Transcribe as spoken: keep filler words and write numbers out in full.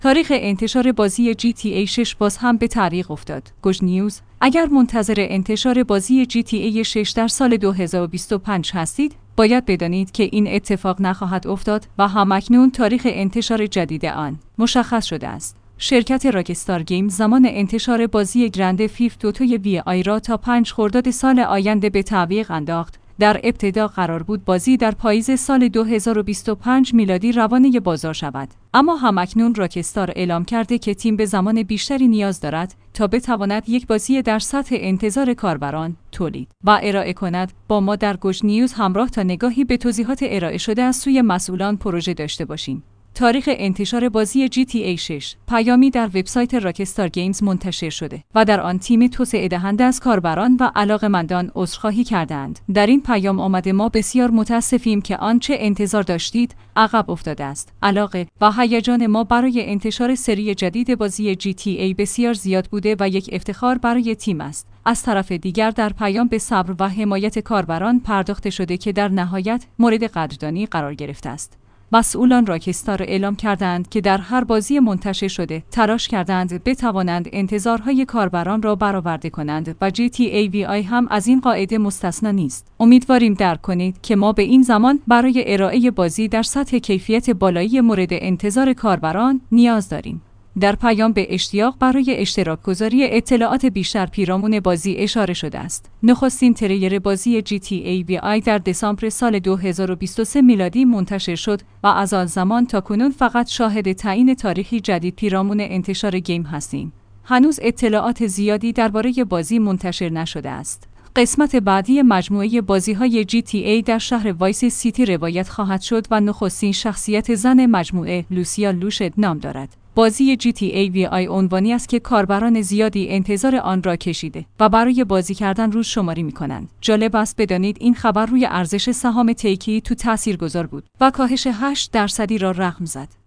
تاریخ انتشار بازی جی تی ای شش باز هم به تعلیق افتاد. گوش نیوز: اگر منتظر انتشار بازی جی تی ای شش در سال دو هزار و بیست و پنج هستید، باید بدانید که این اتفاق نخواهد افتاد و همکنون تاریخ انتشار جدید آن مشخص شده است. شرکت راکستار گیم زمان انتشار بازی گرند فیفت اوتو وی آی را تا پنج خرداد سال آینده به تعویق انداخت. در ابتدا قرار بود بازی در پاییز سال دو هزار و بیست و پنج میلادی روانه بازار شود، اما همکنون راکستار اعلام کرده که تیم به زمان بیشتری نیاز دارد تا بتواند یک بازی در سطح انتظار کاربران تولید و ارائه کند. با ما در گوش نیوز همراه تا نگاهی به توضیحات ارائه شده از سوی مسئولان پروژه داشته باشیم. تاریخ انتشار بازی جی تی ای شش پیامی در وبسایت راکستار گیمز منتشر شده و در آن تیم توسعه دهنده از کاربران و علاقه‌مندان عذرخواهی کردند. در این پیام آمده: ما بسیار متاسفیم که آنچه انتظار داشتید عقب افتاده است. علاقه و هیجان ما برای انتشار سری جدید بازی جی تی ای بسیار زیاد بوده و یک افتخار برای تیم است. از طرف دیگر در پیام به صبر و حمایت کاربران پرداخته شده که در نهایت مورد قدردانی قرار گرفته است. مسئولان راکستار اعلام کردند که در هر بازی منتشر شده تلاش کردند بتوانند انتظارهای کاربران را برآورده کنند و جی تی ای وی آی هم از این قاعده مستثنا نیست. امیدواریم درک کنید که ما به این زمان برای ارائه بازی در سطح کیفیت بالایی مورد انتظار کاربران نیاز داریم. در پیام به اشتیاق برای اشتراک گذاری اطلاعات بیشتر پیرامون بازی اشاره شده است. نخستین تریر بازی جی تی ای وی آی در دسامبر سال دو هزار و بیست و سه میلادی منتشر شد و از آن زمان تا کنون فقط شاهد تعیین تاریخی جدید پیرامون انتشار گیم هستیم. هنوز اطلاعات زیادی درباره بازی منتشر نشده است. قسمت بعدی مجموعه بازی‌های جی تی ای در شهر وایس سیتی روایت خواهد شد و نخستین شخصیت زن مجموعه لوسیا لوشد نام دارد. بازی جی تی ای وی آی عنوانی است که کاربران زیادی انتظار آن را کشیده و برای بازی کردن روز شماری می‌کنند. جالب است بدانید این خبر روی ارزش سهام تیکی تو تاثیرگذار بود و کاهش هشت درصدی را رقم زد.